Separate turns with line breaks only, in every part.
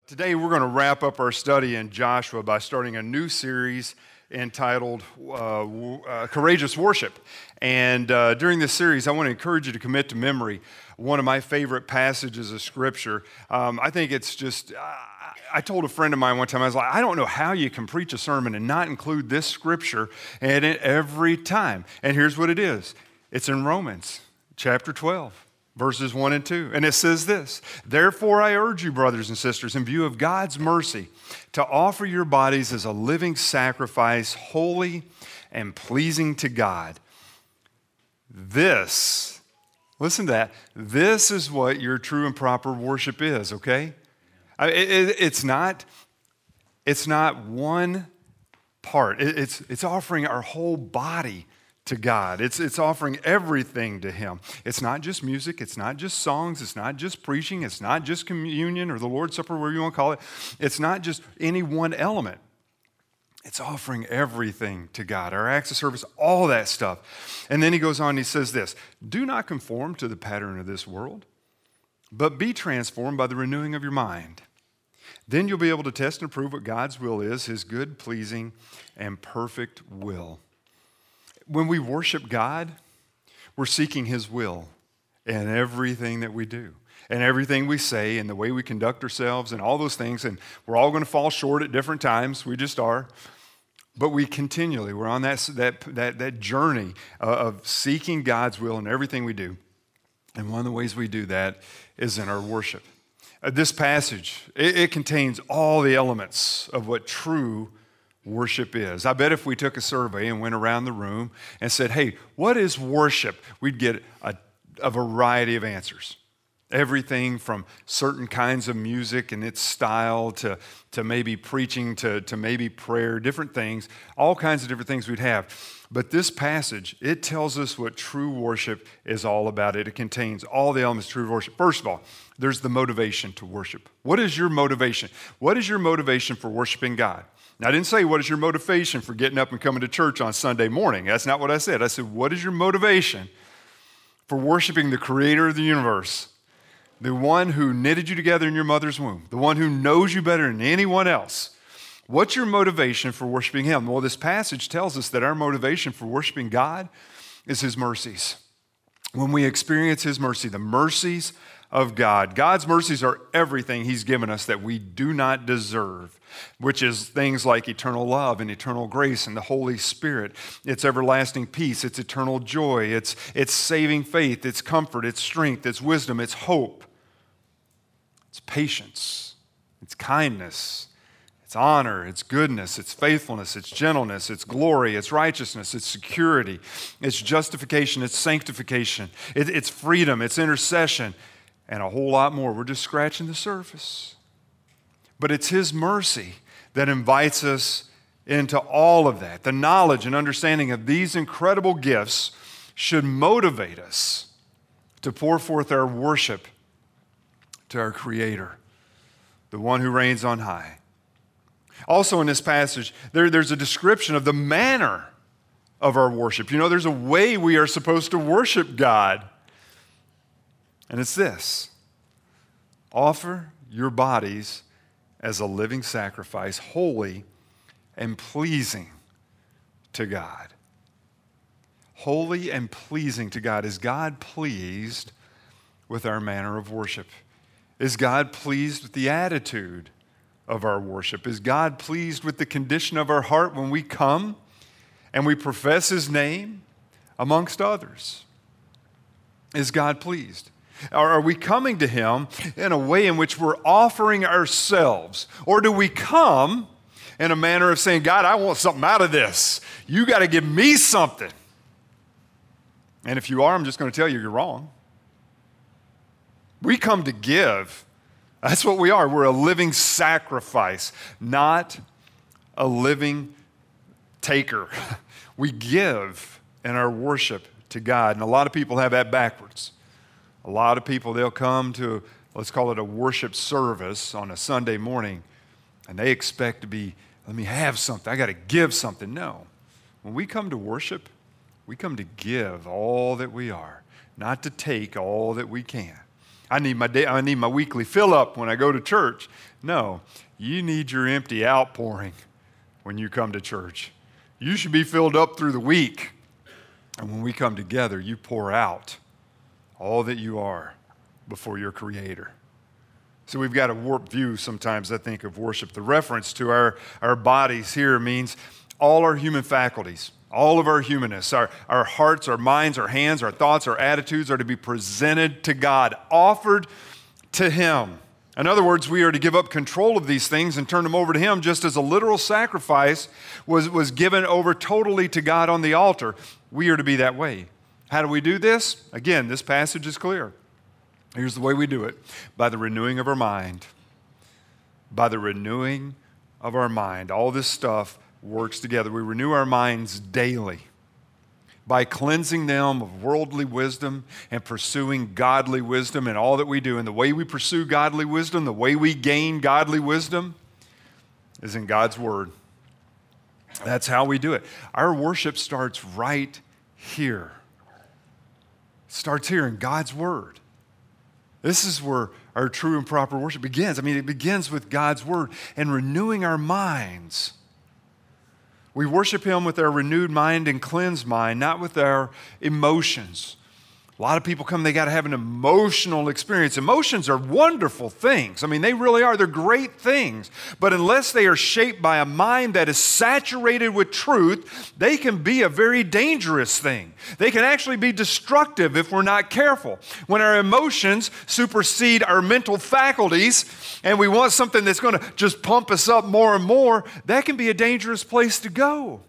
Today we're going to wrap up our study in Joshua by starting a new series entitled Courageous Worship. And during this series, I want to encourage you to commit to memory one of my favorite passages of Scripture. I think it's just, I told a friend of mine one time, I was like, I don't know how you can preach a sermon and not include this Scripture in it every time. And here's what it is. It's in Romans chapter 12. Verses 1 and 2. And it says this, "Therefore I urge you, brothers and sisters, in view of God's mercy, to offer your bodies as a living sacrifice, holy and pleasing to God. This," listen to that, "this is what your true and proper worship is," okay? It's not one part. It's offering our whole body to God. It's offering everything to Him. It's not just music. It's not just songs. It's not just preaching. It's not just communion or the Lord's Supper, whatever you want to call it. It's not just any one element. It's offering everything to God. Our acts of service, all that stuff. And then he goes on and he says this, "Do not conform to the pattern of this world, but be transformed by the renewing of your mind. Then you'll be able to test and prove what God's will is, His good, pleasing, and perfect will." When we worship God, we're seeking His will in everything that we do, and everything we say, and the way we conduct ourselves, and all those things. And we're all going to fall short at different times. We just are. But we're on that journey of seeking God's will in everything we do. And one of the ways we do that is in our worship. This passage, it contains all the elements of what true worship is. I bet if we took a survey and went around the room and said, "Hey, what is worship?" we'd get a variety of answers. Everything from certain kinds of music and its style to maybe preaching to maybe prayer, different things, all kinds of different things we'd have. But this passage, it tells us what true worship is all about. It contains all the elements of true worship. First of all, there's the motivation to worship. What is your motivation? What is your motivation for worshiping God? Now, I didn't say, what is your motivation for getting up and coming to church on Sunday morning? That's not what I said. I said, what is your motivation for worshiping the Creator of the universe, the one who knitted you together in your mother's womb, the one who knows you better than anyone else? What's your motivation for worshiping Him? Well, this passage tells us that our motivation for worshiping God is His mercies. When we experience His mercy, the mercies of God. God's mercies are everything He's given us that we do not deserve, which is things like eternal love and eternal grace and the Holy Spirit. It's everlasting peace. It's eternal joy. It's saving faith. It's comfort. It's strength. It's wisdom. It's hope. It's patience. It's kindness. It's honor. It's goodness. It's faithfulness. It's gentleness. It's glory. It's righteousness. It's security. It's justification. It's sanctification. It's freedom. It's intercession. And a whole lot more. We're just scratching the surface. But it's His mercy that invites us into all of that. The knowledge and understanding of these incredible gifts should motivate us to pour forth our worship to our Creator, the one who reigns on high. Also in this passage, there's a description of the manner of our worship. You know, there's a way we are supposed to worship God. And it's this: offer your bodies as a living sacrifice, holy and pleasing to God. Holy and pleasing to God. Is God pleased with our manner of worship? Is God pleased with the attitude of our worship? Is God pleased with the condition of our heart when we come and we profess His name amongst others? Is God pleased? Are we coming to Him in a way in which we're offering ourselves? Or do we come in a manner of saying, "God, I want something out of this. You got to give me something"? And if you are, I'm just going to tell you, you're wrong. We come to give. That's what we are. We're a living sacrifice, not a living taker. We give in our worship to God. And a lot of people have that backwards. A lot of people, they'll come to, let's call it a worship service on a Sunday morning, and they expect to be, let me have something. I got to give something. No. When we come to worship, we come to give all that we are, not to take all that we can. I need my weekly fill up when I go to church. No, you need your empty outpouring when you come to church. You should be filled up through the week. And when we come together, you pour out all that you are before your Creator. So we've got a warped view sometimes, I think, of worship. The reference to our bodies here means all our human faculties, all of our humanness, our hearts, our minds, our hands, our thoughts, our attitudes are to be presented to God, offered to Him. In other words, we are to give up control of these things and turn them over to Him, just as a literal sacrifice was given over totally to God on the altar. We are to be that way. How do we do this? Again, this passage is clear. Here's the way we do it: by the renewing of our mind. By the renewing of our mind. All this stuff works together. We renew our minds daily by cleansing them of worldly wisdom and pursuing godly wisdom in all that we do. And the way we pursue godly wisdom, the way we gain godly wisdom, is in God's Word. That's how we do it. Our worship starts right here. It starts here in God's Word. This is where our true and proper worship begins. It begins with God's Word and renewing our minds. We worship Him with our renewed mind and cleansed mind, not with our emotions. A lot of people come, they got to have an emotional experience. Emotions are wonderful things. They really are. They're great things. But unless they are shaped by a mind that is saturated with truth, they can be a very dangerous thing. They can actually be destructive if we're not careful. When our emotions supersede our mental faculties and we want something that's going to just pump us up more and more, that can be a dangerous place to go.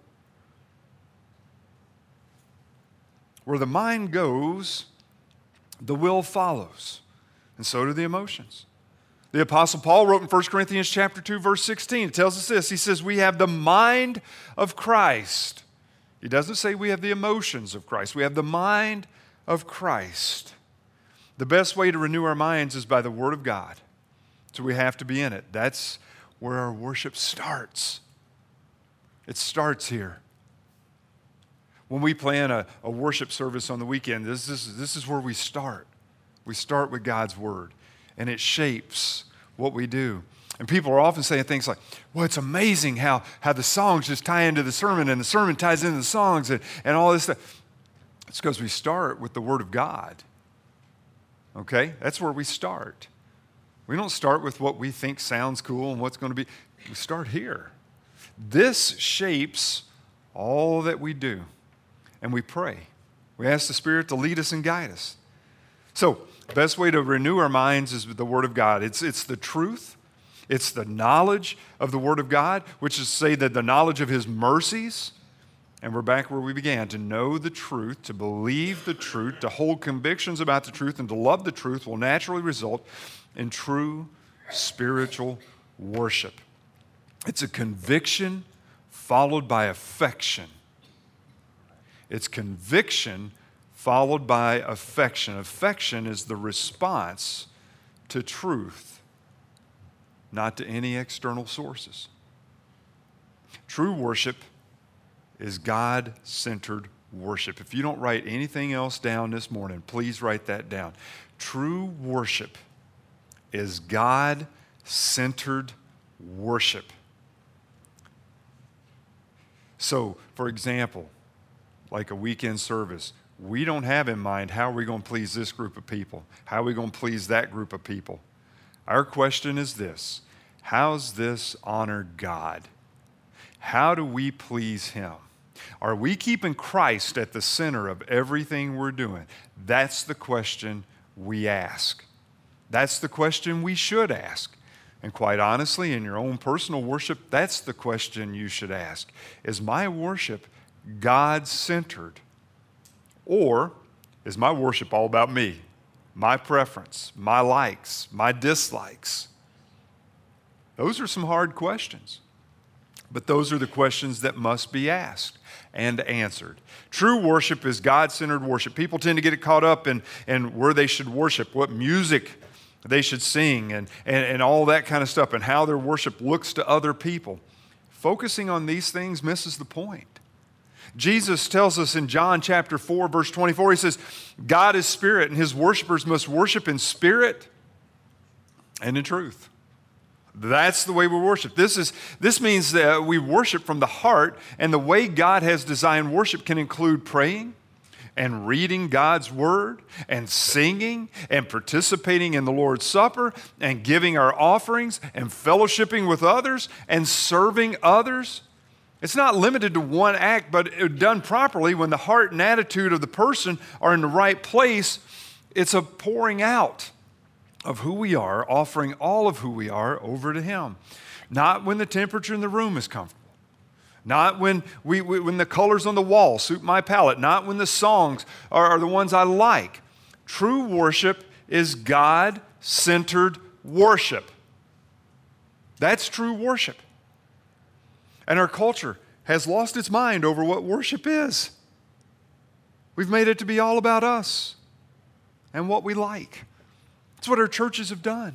Where the mind goes, the will follows, and so do the emotions. The Apostle Paul wrote in 1 Corinthians chapter 2, verse 16, it tells us this. He says, we have the mind of Christ. He doesn't say we have the emotions of Christ. We have the mind of Christ. The best way to renew our minds is by the Word of God. So we have to be in it. That's where our worship starts. It starts here. When we plan a worship service on the weekend, this is where we start. We start with God's Word, and it shapes what we do. And people are often saying things like, well, it's amazing how the songs just tie into the sermon, and the sermon ties into the songs, and all this stuff. It's because we start with the Word of God. Okay? That's where we start. We don't start with what we think sounds cool and what's going to be. We start here. This shapes all that we do. And we pray. We ask the Spirit to lead us and guide us. So, the best way to renew our minds is with the Word of God. It's the truth. It's the knowledge of the Word of God, which is to say that the knowledge of His mercies. And we're back where we began, to know the truth, to believe the truth, to hold convictions about the truth, and to love the truth will naturally result in true spiritual worship. It's a conviction followed by affection. It's conviction followed by affection. Affection is the response to truth, not to any external sources. True worship is God-centered worship. If you don't write anything else down this morning, please write that down. True worship is God-centered worship. So, for example, like a weekend service, we don't have in mind how are we going to please this group of people? How are we going to please that group of people? Our question is this: how's this honor God? How do we please Him? Are we keeping Christ at the center of everything we're doing? That's the question we ask. That's the question we should ask. And quite honestly, in your own personal worship, that's the question you should ask. Is my worship God-centered? Or is my worship all about me, my preference, my likes, my dislikes? Those are some hard questions, but those are the questions that must be asked and answered. True worship is God-centered worship. People tend to get caught up in where they should worship, what music they should sing, and all that kind of stuff, and how their worship looks to other people. Focusing on these things misses the point. Jesus tells us in John chapter 4, verse 24, He says, God is spirit, and His worshipers must worship in spirit and in truth. That's the way we worship. This means that we worship from the heart, and the way God has designed worship can include praying and reading God's word and singing and participating in the Lord's Supper and giving our offerings and fellowshipping with others and serving others. It's not limited to one act, but done properly, when the heart and attitude of the person are in the right place, it's a pouring out of who we are, offering all of who we are over to Him. Not when the temperature in the room is comfortable. Not when when the colors on the wall suit my palate. Not when the songs are the ones I like. True worship is God-centered worship. That's true worship. And our culture has lost its mind over what worship is. We've made it to be all about us and what we like. That's what our churches have done.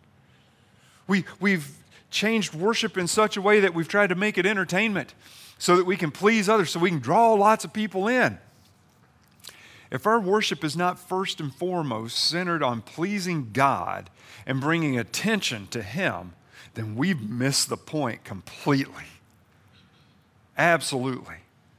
We've changed worship in such a way that we've tried to make it entertainment so that we can please others, so we can draw lots of people in. If our worship is not first and foremost centered on pleasing God and bringing attention to Him, then we've missed the point completely. Absolutely.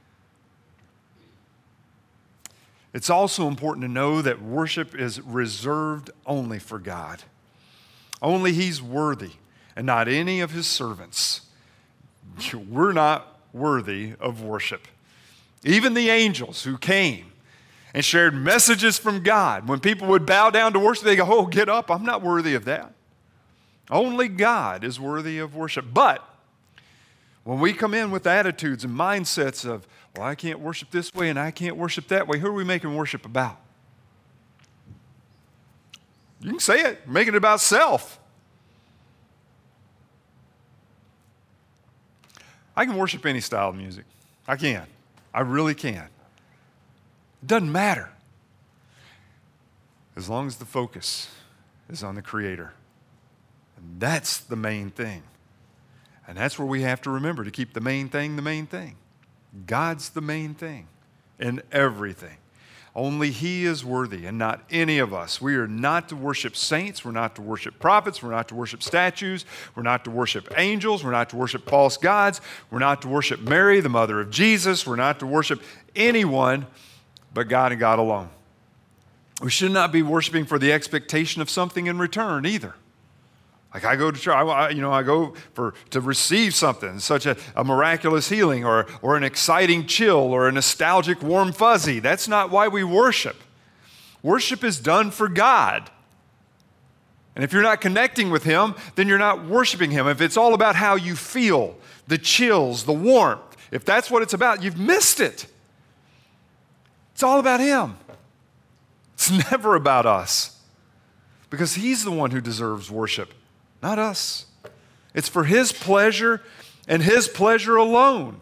It's also important to know that worship is reserved only for God. Only He's worthy, and not any of His servants. We're not worthy of worship. Even the angels who came and shared messages from God, when people would bow down to worship, they go, "Oh, get up, I'm not worthy of that." Only God is worthy of worship. But when we come in with attitudes and mindsets of, "Well, I can't worship this way and I can't worship that way," who are we making worship about? You can say it, making it about self. I can worship any style of music. I can. I really can. It doesn't matter. As long as the focus is on the Creator. And that's the main thing. And that's where we have to remember to keep the main thing the main thing. God's the main thing in everything. Only He is worthy and not any of us. We are not to worship saints. We're not to worship prophets. We're not to worship statues. We're not to worship angels. We're not to worship false gods. We're not to worship Mary, the mother of Jesus. We're not to worship anyone but God and God alone. We should not be worshiping for the expectation of something in return either. Like I go to church, I go to receive something, such a miraculous healing or an exciting chill or a nostalgic warm fuzzy. That's not why we worship. Worship is done for God. And if you're not connecting with Him, then you're not worshiping Him. If it's all about how you feel, the chills, the warmth, if that's what it's about, you've missed it. It's all about Him. It's never about us. Because He's the one who deserves worship. Not us. It's for His pleasure and His pleasure alone.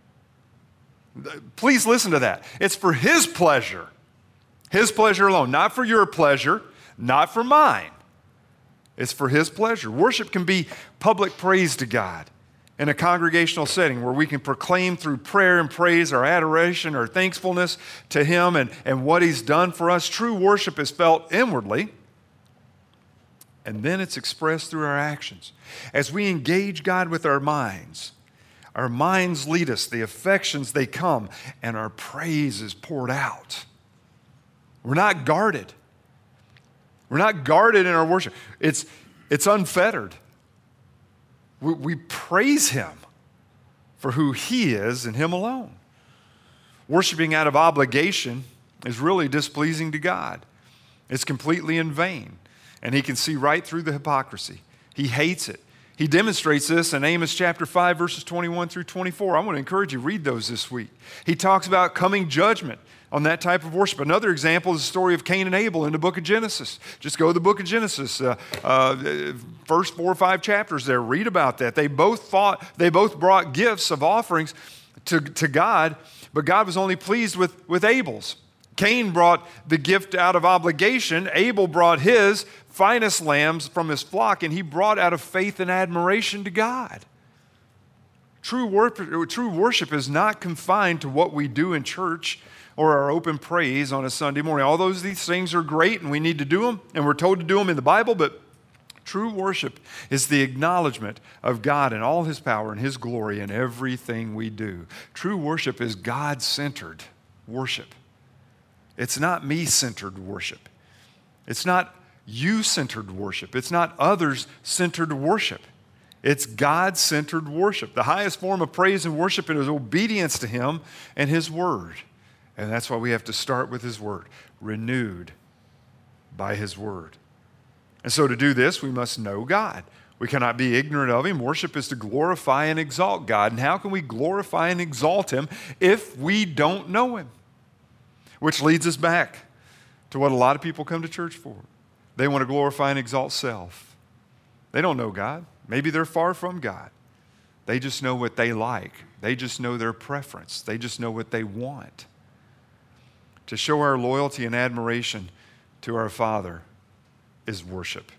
Please listen to that. It's for His pleasure alone, not for your pleasure, not for mine. It's for His pleasure. Worship can be public praise to God in a congregational setting where we can proclaim through prayer and praise our adoration or thankfulness to Him and what He's done for us. True worship is felt inwardly. And then it's expressed through our actions. As we engage God with our minds lead us, the affections, they come, and our praise is poured out. We're not guarded. We're not guarded in our worship. It's unfettered. We praise Him for who He is and Him alone. Worshiping out of obligation is really displeasing to God. It's completely in vain. And He can see right through the hypocrisy. He hates it. He demonstrates this in Amos chapter 5, verses 21 through 24. I want to encourage you to read those this week. He talks about coming judgment on that type of worship. Another example is the story of Cain and Abel in the book of Genesis. Just go to the book of Genesis, first 4 or 5 chapters there. Read about that. They both brought gifts of offerings to God, but God was only pleased with Abel's. Cain brought the gift out of obligation. Abel brought his finest lambs from his flock, and he brought out of faith and admiration to God. True worship is not confined to what we do in church or our open praise on a Sunday morning. All these things are great, and we need to do them, and we're told to do them in the Bible, but True worship is the acknowledgement of God and all His power and His glory in everything we do. True worship is God-centered worship. It's not me-centered worship. It's not you-centered worship. It's not others-centered worship. It's God-centered worship. The highest form of praise and worship is obedience to Him and His Word. And that's why we have to start with His Word, renewed by His Word. And so to do this, we must know God. We cannot be ignorant of Him. Worship is to glorify and exalt God. And how can we glorify and exalt Him if we don't know Him? Which leads us back to what a lot of people come to church for. They want to glorify and exalt self. They don't know God. Maybe they're far from God. They just know what they like. They just know their preference. They just know what they want. To show our loyalty and admiration to our Father is worship.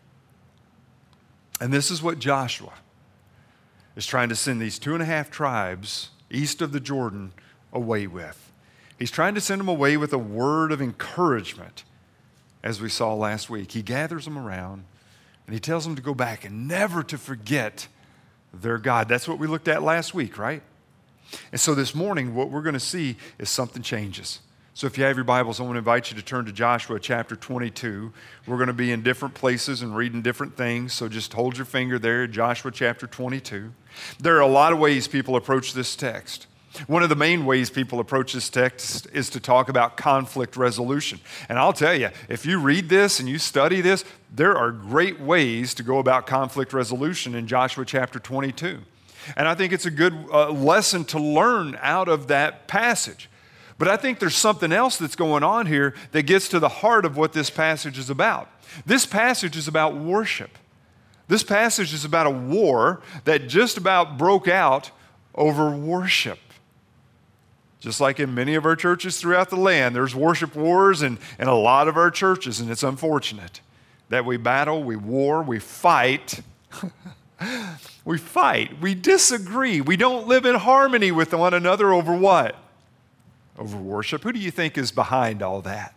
And this is what Joshua is trying to send these 2.5 tribes east of the Jordan away with. He's trying to send them away with a word of encouragement, as we saw last week. He gathers them around and he tells them to go back and never to forget their God. That's what we looked at last week, right? And so this morning, what we're going to see is something changes. So if you have your Bibles, I want to invite you to turn to Joshua chapter 22. We're going to be in different places and reading different things, so just hold your finger there, Joshua chapter 22. There are a lot of ways people approach this text. One of the main ways people approach this text is to talk about conflict resolution. And I'll tell you, if you read this and you study this, there are great ways to go about conflict resolution in Joshua chapter 22. And I think it's a good lesson to learn out of that passage. But I think there's something else that's going on here that gets to the heart of what this passage is about. This passage is about worship. This passage is about a war that just about broke out over worship. Just like in many of our churches throughout the land, there's worship wars in a lot of our churches, and it's unfortunate that we battle, we war, we fight. We fight, we disagree, we don't live in harmony with one another over what? Over worship. Who do you think is behind all that?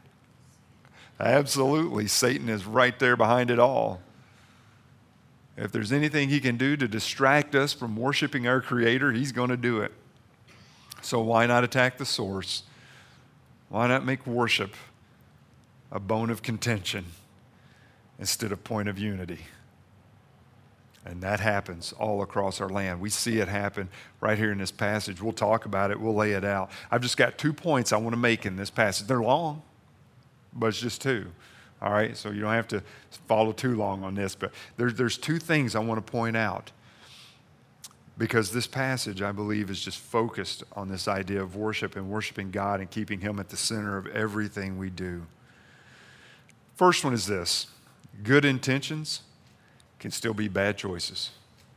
Absolutely, Satan is right there behind it all. If there's anything he can do to distract us from worshiping our Creator, he's going to do it. So why not attack the source? Why not make worship a bone of contention instead of point of unity? And that happens all across our land. We see it happen right here in this passage. We'll talk about it. We'll lay it out. I've just got 2 points I want to make in this passage. They're long, but it's just 2. All right? So you don't have to follow too long on this. But there's 2 things I want to point out. Because this passage, I believe, is just focused on this idea of worship and worshiping God and keeping Him at the center of everything we do. First one is this: good intentions can still be bad choices.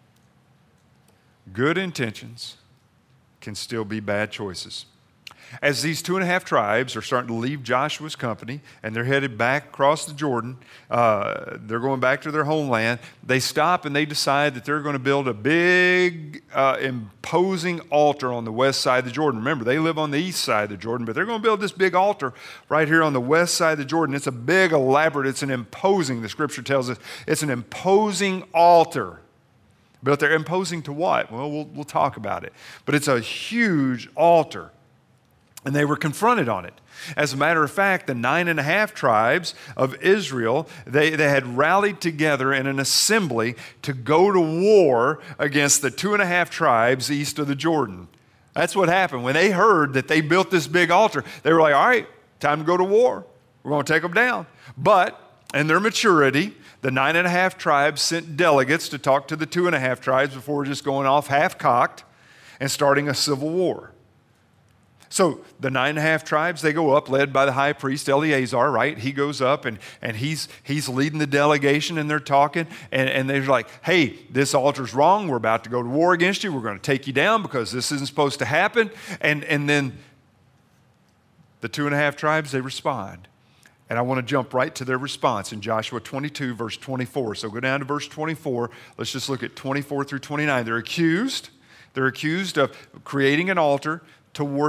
Good intentions can still be bad choices. As these 2.5 tribes are starting to leave Joshua's company and they're headed back across the Jordan, they're going back to their homeland, they stop and they decide that they're going to build a big, imposing altar on the west side of the Jordan. Remember, they live on the east side of the Jordan, but they're going to build this big altar right here on the west side of the Jordan. It's a big, elaborate, it's an imposing, the scripture tells us, it's an imposing altar. But they're imposing to what? Well, we'll talk about it. But it's a huge altar. And they were confronted on it. As a matter of fact, the 9.5 tribes of Israel, they had rallied together in an assembly to go to war against the 2.5 tribes east of the Jordan. That's what happened. When they heard that they built this big altar, they were like, all right, time to go to war. We're going to take them down. But in their maturity, the 9.5 tribes sent delegates to talk to the 2.5 tribes before just going off half-cocked and starting a civil war. So the 9.5 tribes, they go up, led by the high priest Eleazar, right? He goes up and he's leading the delegation, and they're talking, and they're like, hey, this altar's wrong. We're about to go to war against you. We're going to take you down because this isn't supposed to happen. And then the 2.5 tribes, they respond. And I want to jump right to their response in Joshua 22, verse 24. So go down to verse 24. Let's just look at 24 through 29. They're accused of creating an altar to worship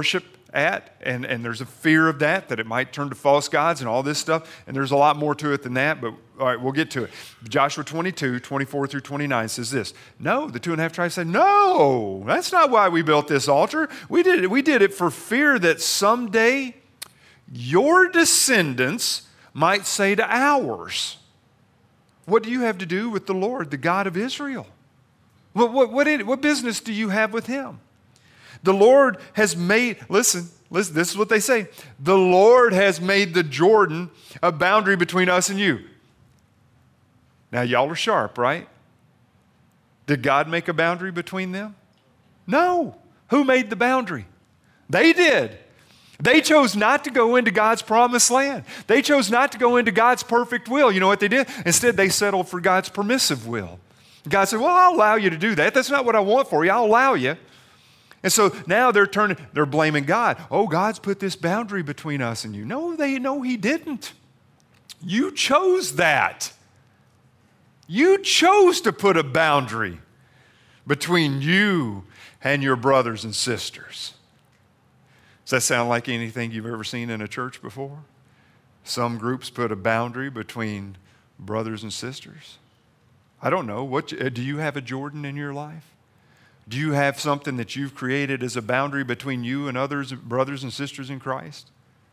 at, and there's a fear of that it might turn to false gods and all this stuff, and there's a lot more to it than that, but all right, we'll get to it. Joshua 22, 24 through 29 says this. No, the 2.5 tribes said, no, that's not why we built this altar. We did it for fear that someday your descendants might say to ours, what do you have to do with the Lord, the God of Israel? What business do you have with him? The Lord has made, listen, this is what they say. The Lord has made the Jordan a boundary between us and you. Now, y'all are sharp, right? Did God make a boundary between them? No. Who made the boundary? They did. They chose not to go into God's promised land. They chose not to go into God's perfect will. You know what they did? Instead, they settled for God's permissive will. God said, well, I'll allow you to do that. That's not what I want for you. I'll allow you. And so now they're blaming God. Oh, God's put this boundary between us and you. No, he didn't. You chose that. You chose to put a boundary between you and your brothers and sisters. Does that sound like anything you've ever seen in a church before? Some groups put a boundary between brothers and sisters. I don't know. Do you have a Jordan in your life? Do you have something that you've created as a boundary between you and others, brothers and sisters in Christ?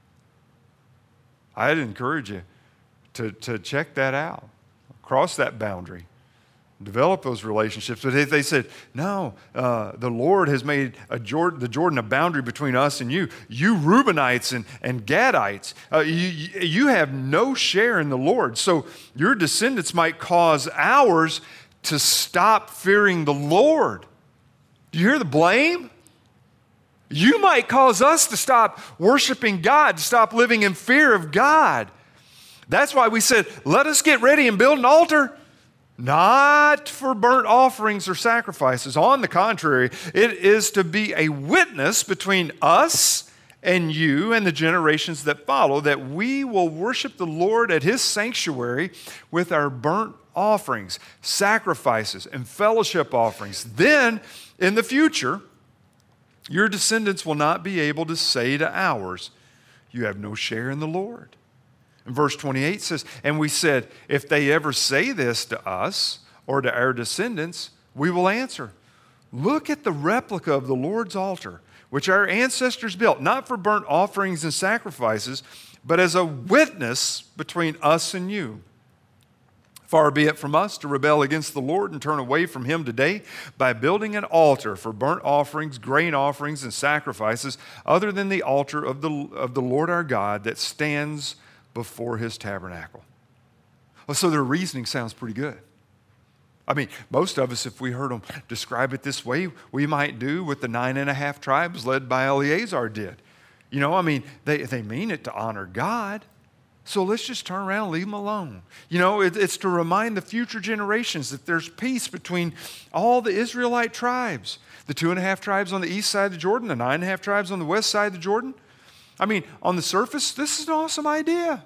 I'd encourage you to check that out. Cross that boundary. Develop those relationships. But if they said, no, the Lord has made the Jordan a boundary between us and you. You Reubenites and Gadites, you have no share in the Lord. So your descendants might cause ours to stop fearing the Lord. Do you hear the blame? You might cause us to stop worshiping God, to stop living in fear of God. That's why we said, let us get ready and build an altar. Not for burnt offerings or sacrifices. On the contrary, it is to be a witness between us and you and the generations that follow, that we will worship the Lord at his sanctuary with our burnt offerings, sacrifices, and fellowship offerings. Then, in the future, your descendants will not be able to say to ours, you have no share in the Lord. And verse 28 says, and we said, if they ever say this to us or to our descendants, we will answer, look at the replica of the Lord's altar, which our ancestors built, not for burnt offerings and sacrifices, but as a witness between us and you. Far be it from us to rebel against the Lord and turn away from him today by building an altar for burnt offerings, grain offerings, and sacrifices, other than the altar of the Lord our God that stands before his tabernacle. Well, so their reasoning sounds pretty good. I mean, most of us, if we heard them describe it this way, we might do what the 9.5 tribes led by Eleazar did. You know, I mean, they mean it to honor God. So let's just turn around and leave them alone. You know, it's to remind the future generations that there's peace between all the Israelite tribes. The 2.5 tribes on the east side of the Jordan, the 9.5 tribes on the west side of the Jordan. I mean, on the surface, this is an awesome idea.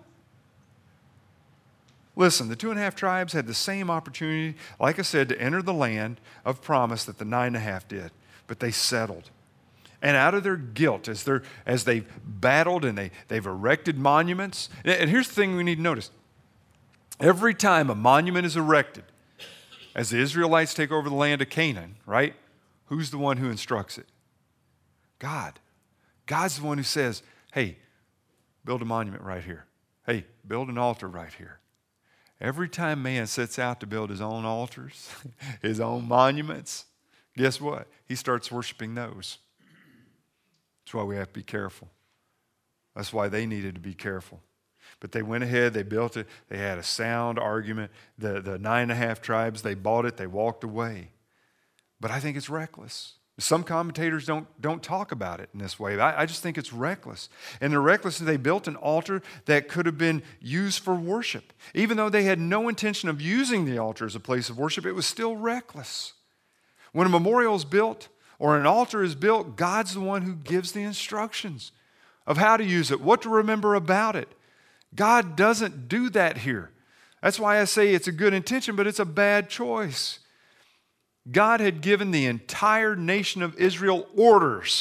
Listen, the 2.5 tribes had the same opportunity, like I said, to enter the land of promise that the 9.5 did, but they settled. And out of their guilt, as they've battled and they've erected monuments. And here's the thing we need to notice. Every time a monument is erected, as the Israelites take over the land of Canaan, right? Who's the one who instructs it? God. God's the one who says, hey, build a monument right here. Hey, build an altar right here. Every time man sets out to build his own altars, his own monuments, guess what? He starts worshiping those. That's why we have to be careful. That's why they needed to be careful. But they went ahead, they built it, they had a sound argument. The 9.5 tribes, they bought it, they walked away. But I think it's reckless. Some commentators don't talk about it in this way. I just think it's reckless. And they're reckless that they built an altar that could have been used for worship. Even though they had no intention of using the altar as a place of worship, it was still reckless. When a memorial is built or an altar is built, God's the one who gives the instructions of how to use it, what to remember about it. God doesn't do that here. That's why I say it's a good intention, but it's a bad choice. God had given the entire nation of Israel orders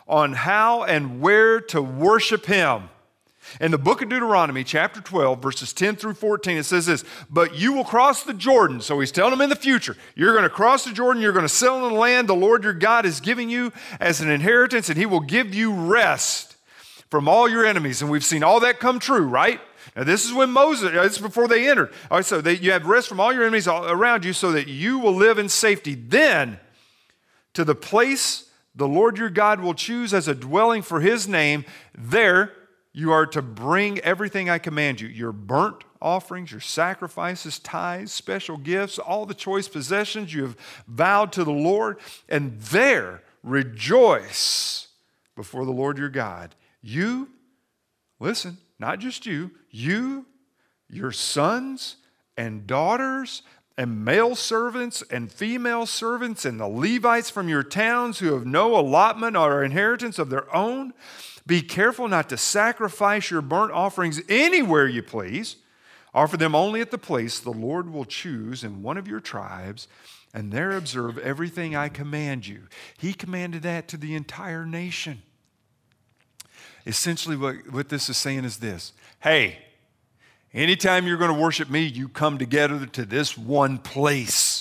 on how and where to worship him. In the book of Deuteronomy, chapter 12, verses 10 through 14, it says this, but you will cross the Jordan. So he's telling them in the future, you're going to cross the Jordan, you're going to settle in the land the Lord your God is giving you as an inheritance, and he will give you rest from all your enemies. And we've seen all that come true, right? Now this is when Moses, this is before they entered. All right, so you have rest from all your enemies around you so that you will live in safety. Then to the place the Lord your God will choose as a dwelling for his name, there you are to bring everything I command you, your burnt offerings, your sacrifices, tithes, special gifts, all the choice possessions you have vowed to the Lord, and there rejoice before the Lord your God. You, listen, not just you, your sons and daughters and male servants and female servants and the Levites from your towns who have no allotment or inheritance of their own. Be careful not to sacrifice your burnt offerings anywhere you please. Offer them only at the place the Lord will choose in one of your tribes, and there observe everything I command you. He commanded that to the entire nation. Essentially, what this is saying is this. Hey, anytime you're going to worship me, you come together to this one place.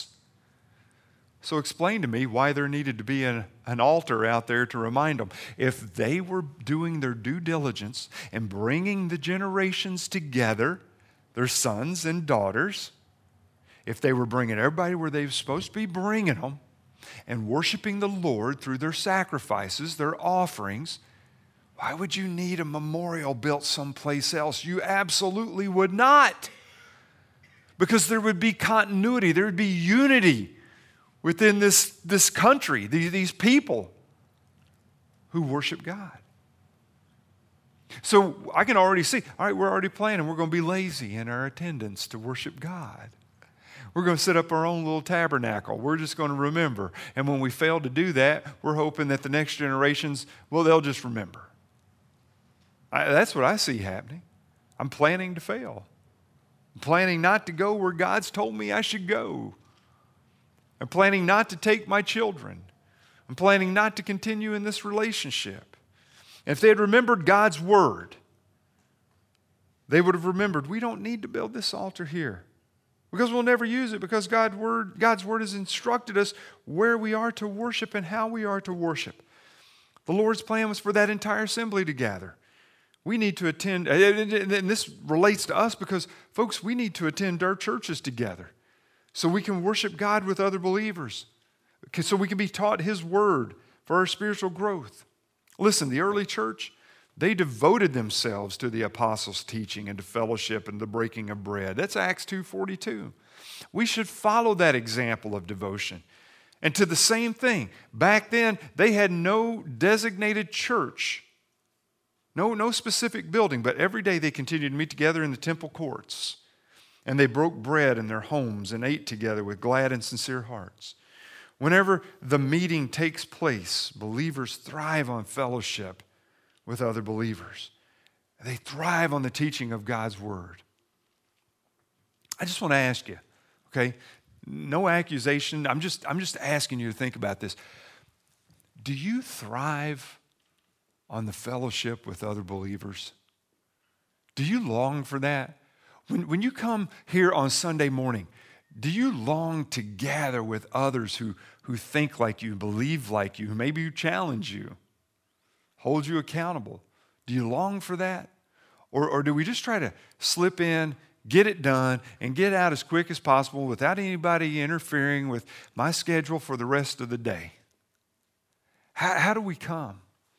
So explain to me why there needed to be an altar out there to remind them. If they were doing their due diligence and bringing the generations together, their sons and daughters, if they were bringing everybody where they were supposed to be bringing them and worshiping the Lord through their sacrifices, their offerings, why would you need a memorial built someplace else? You absolutely would not. Because there would be continuity, there would be unity within this country, these people who worship God. So I can already see, all right, we're already planning. We're going to be lazy in our attendance to worship God. We're going to set up our own little tabernacle. We're just going to remember. And when we fail to do that, we're hoping that the next generations, well, they'll just remember. That's what I see happening. I'm planning to fail. I'm planning not to go where God's told me I should go. I'm planning not to take my children. I'm planning not to continue in this relationship. And if they had remembered God's word, they would have remembered, we don't need to build this altar here because we'll never use it because God's word has instructed us where we are to worship and how we are to worship. The Lord's plan was for that entire assembly to gather. We need to attend, and this relates to us because, folks, we need to attend our churches together so we can worship God with other believers, so we can be taught his word for our spiritual growth. Listen, the early church, they devoted themselves to the apostles' teaching and to fellowship and the breaking of bread. That's Acts 2:42. We should follow that example of devotion. And to the same thing, back then, they had no designated church, no specific building, but every day they continued to meet together in the temple courts. And they broke bread in their homes and ate together with glad and sincere hearts. Whenever the meeting takes place, believers thrive on fellowship with other believers. They thrive on the teaching of God's word. I just want to ask you, okay? No accusation. I'm just asking you to think about this. Do you thrive on the fellowship with other believers? Do you long for that? When you come here on Sunday morning, do you long to gather with others who think like you, believe like you, who maybe challenge you, hold you accountable? Do you long for that? Or do we just try to slip in, get it done, and get out as quick as possible without anybody interfering with my schedule for the rest of the day? How do we come?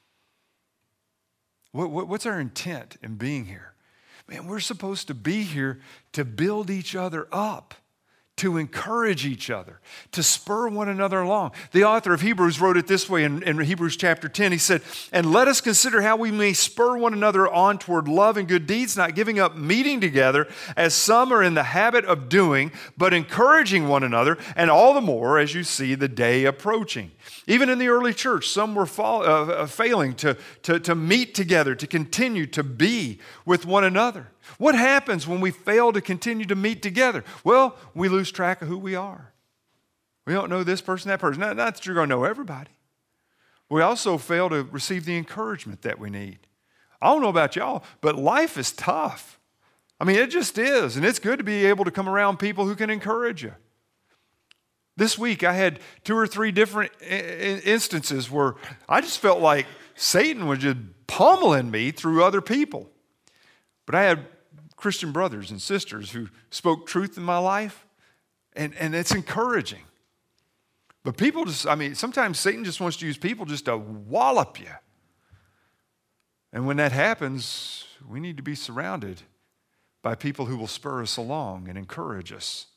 What's our intent in being here? Man, we're supposed to be here to build each other up, to encourage each other, to spur one another along. The author of Hebrews wrote it this way in Hebrews chapter 10. He said, and let us consider how we may spur one another on toward love and good deeds, not giving up meeting together as some are in the habit of doing, but encouraging one another, and all the more as you see the day approaching. Even in the early church, some were failing to meet together, to continue to be with one another. What happens when we fail to continue to meet together? Well, we lose track of who we are. We don't know this person, that person. Not that you're going to know everybody. We also fail to receive the encouragement that we need. I don't know about y'all, but life is tough. I mean, it just is. And it's good to be able to come around people who can encourage you. This week, I had 2 or 3 different instances where I just felt like Satan was just pummeling me through other people. But I had Christian brothers and sisters who spoke truth in my life, and it's encouraging. But people sometimes Satan just wants to use people just to wallop you. And when that happens, we need to be surrounded by people who will spur us along and encourage us.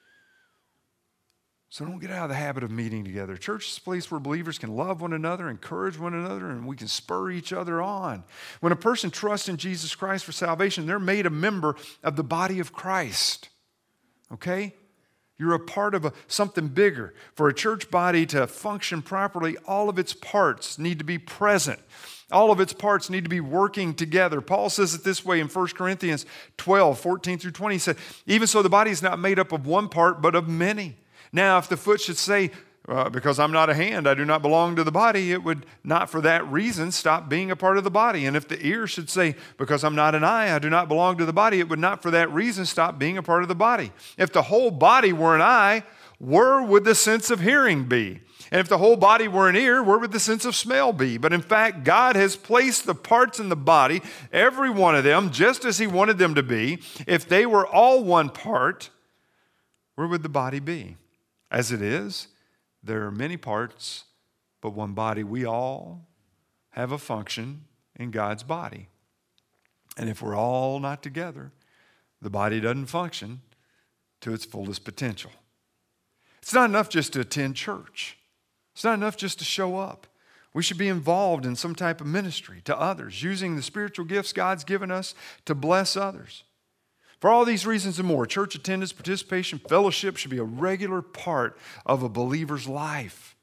So don't get out of the habit of meeting together. Church is a place where believers can love one another, encourage one another, and we can spur each other on. When a person trusts in Jesus Christ for salvation, they're made a member of the body of Christ. Okay? You're a part of something bigger. For a church body to function properly, all of its parts need to be present. All of its parts need to be working together. Paul says it this way in 1 Corinthians 12, 14 through 20. He said, even so the body is not made up of one part, but of many. Now, if the foot should say, because I'm not a hand, I do not belong to the body, it would not for that reason stop being a part of the body. And if the ear should say, because I'm not an eye, I do not belong to the body, it would not for that reason stop being a part of the body. If the whole body were an eye, where would the sense of hearing be? And if the whole body were an ear, where would the sense of smell be? But in fact, God has placed the parts in the body, every one of them, just as He wanted them to be. If they were all one part, where would the body be? As it is, there are many parts, but one body. We all have a function in God's body. And if we're all not together, the body doesn't function to its fullest potential. It's not enough just to attend church. It's not enough just to show up. We should be involved in some type of ministry to others, using the spiritual gifts God's given us to bless others. For all these reasons and more, church attendance, participation, fellowship should be a regular part of a believer's life.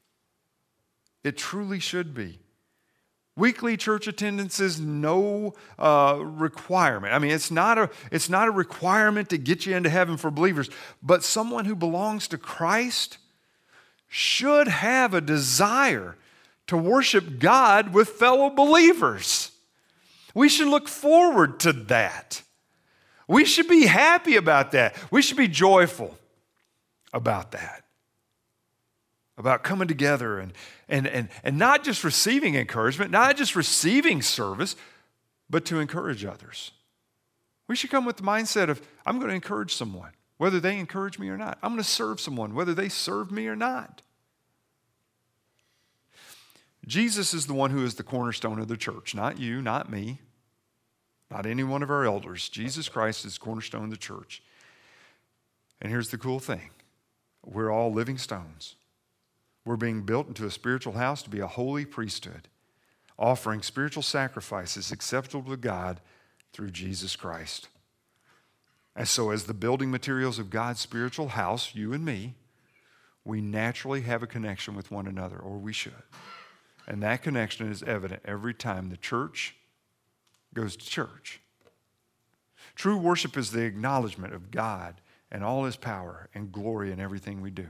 It truly should be. Weekly church attendance is no requirement. I mean, it's not a requirement to get you into heaven for believers, but someone who belongs to Christ should have a desire to worship God with fellow believers. We should look forward to that. We should be happy about that. We should be joyful about that. About coming together and not just receiving encouragement, not just receiving service, but to encourage others. We should come with the mindset of, I'm going to encourage someone, whether they encourage me or not. I'm going to serve someone, whether they serve me or not. Jesus is the one who is the cornerstone of the church, not you, not me. Not any one of our elders. Jesus Christ is the cornerstone of the church. And here's the cool thing. We're all living stones. We're being built into a spiritual house to be a holy priesthood, offering spiritual sacrifices acceptable to God through Jesus Christ. And so as the building materials of God's spiritual house, you and me, we naturally have a connection with one another, or we should. And that connection is evident every time the church goes to church. True worship is the acknowledgement of God and all His power and glory in everything we do.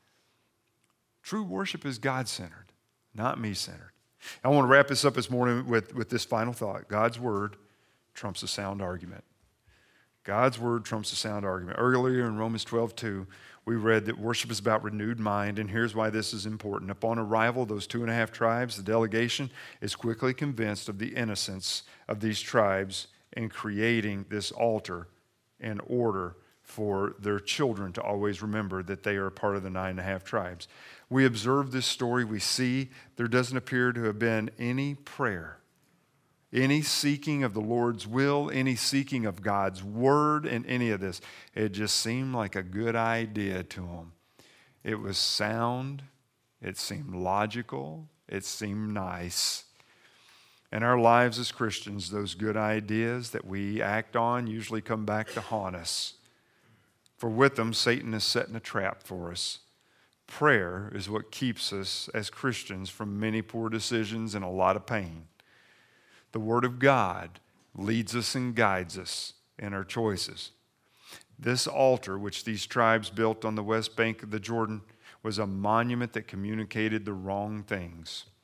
True worship is God-centered, not me-centered. I want to wrap this up this morning with this final thought. God's word trumps a sound argument. God's word trumps a sound argument. Earlier in Romans 12:2, we read that worship is about renewed mind, and here's why this is important. Upon arrival, those 2.5 tribes, the delegation is quickly convinced of the innocence of these tribes in creating this altar in order for their children to always remember that they are a part of the 9.5 tribes. We observe this story. We see there doesn't appear to have been any prayer, any seeking of the Lord's will, any seeking of God's word in any of this. It just seemed like a good idea to them. It was sound. It seemed logical. It seemed nice. In our lives as Christians, those good ideas that we act on usually come back to haunt us. For with them, Satan is setting a trap for us. Prayer is what keeps us as Christians from many poor decisions and a lot of pain. The Word of God leads us and guides us in our choices. This altar, which these tribes built on the west bank of the Jordan, was a monument that communicated the wrong things.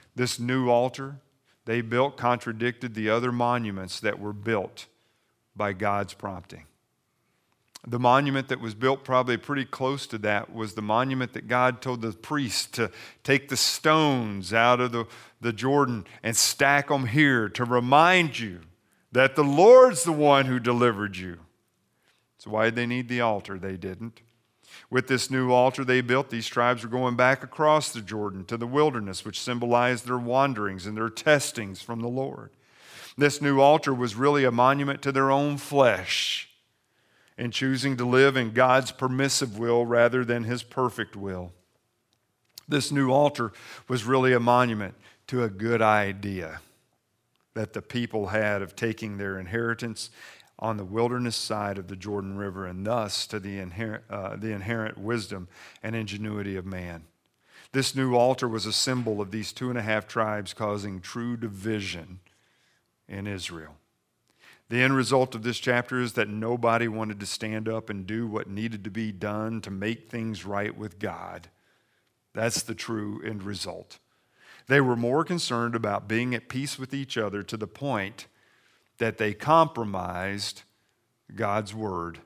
This new altar they built contradicted the other monuments that were built by God's prompting. The monument that was built probably pretty close to that was the monument that God told the priests to take the stones out of the Jordan and stack them here to remind you that the Lord's the one who delivered you. So why did they need the altar? They didn't. With this new altar they built, these tribes were going back across the Jordan to the wilderness, which symbolized their wanderings and their testings from the Lord. This new altar was really a monument to their own flesh in choosing to live in God's permissive will rather than His perfect will. This new altar was really a monument to a good idea that the people had of taking their inheritance on the wilderness side of the Jordan River, and thus to the inherent wisdom and ingenuity of man. This new altar was a symbol of these 2.5 tribes causing true division in Israel. The end result of this chapter is that nobody wanted to stand up and do what needed to be done to make things right with God. That's the true end result. They were more concerned about being at peace with each other to the point that they compromised God's word.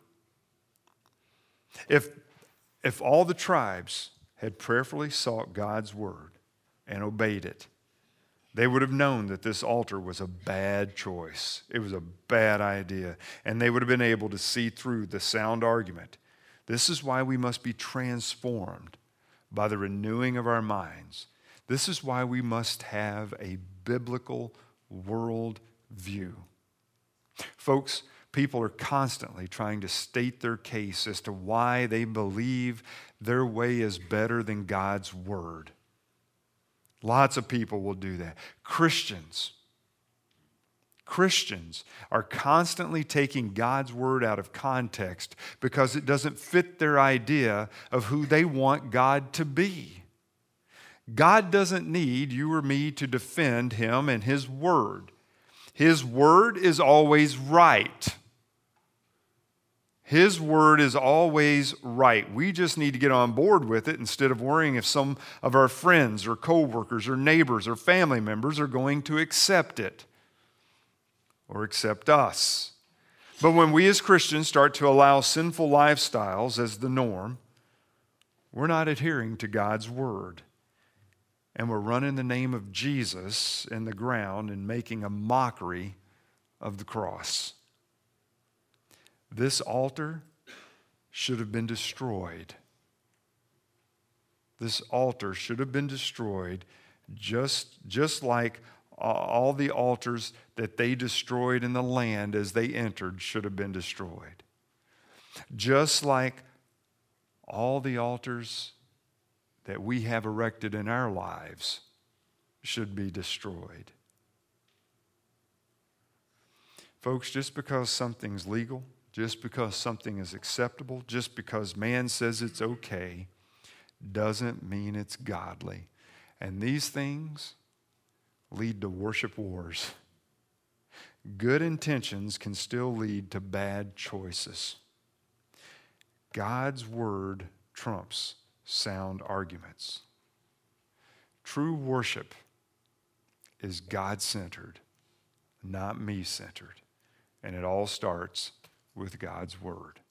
If all the tribes had prayerfully sought God's word and obeyed it, they would have known that this altar was a bad choice. It was a bad idea. And they would have been able to see through the sound argument. This is why we must be transformed by the renewing of our minds. This is why we must have a biblical world view. Folks, people are constantly trying to state their case as to why they believe their way is better than God's word. Lots of people will do that. Christians are constantly taking God's word out of context because it doesn't fit their idea of who they want God to be. God doesn't need you or me to defend Him and His word. His word is always right. His word is always right. We just need to get on board with it instead of worrying if some of our friends or coworkers or neighbors or family members are going to accept it or accept us. But when we as Christians start to allow sinful lifestyles as the norm, we're not adhering to God's word. And we're running the name of Jesus in the ground and making a mockery of the cross. This altar should have been destroyed. This altar should have been destroyed just like all the altars that they destroyed in the land as they entered should have been destroyed. Just like all the altars that we have erected in our lives should be destroyed. Folks, just because something's legal, just because something is acceptable, just because man says it's okay, doesn't mean it's godly. And these things lead to worship wars. Good intentions can still lead to bad choices. God's word trumps sound arguments. True worship is God-centered, not me-centered. And it all starts with God's word.